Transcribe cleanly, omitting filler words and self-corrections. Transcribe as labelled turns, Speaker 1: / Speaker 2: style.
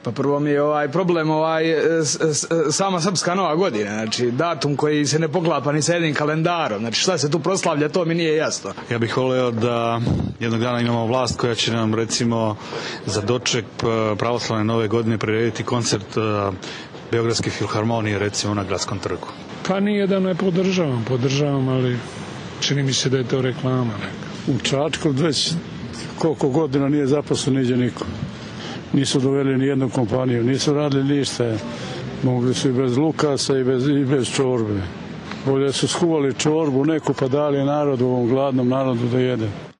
Speaker 1: Pa prvo mi je problem sama srpska nova godina, znači datum koji se ne poklapa ni sa jednim kalendarom, znači šta se tu proslavlja, to mi nije jasno.
Speaker 2: Ja bih voleo da jednog dana imamo vlast koja će nam recimo za doček pravoslavne nove godine prirediti koncert Beogradske filharmonije recimo na Gradskom trgu.
Speaker 3: Pa nije da ne podržavam, ali čini mi se da je to reklama neka.
Speaker 4: U Čačku već koliko godina nije zaposlen niđe niko. Nisu doveli ni jednu kompaniju, nisu radili ništa. Mogli su i bez Lukasa i bez čorbe. Bolje su skuvali čorbu neku pa dali narodu, ovom gladnom narodu da jede.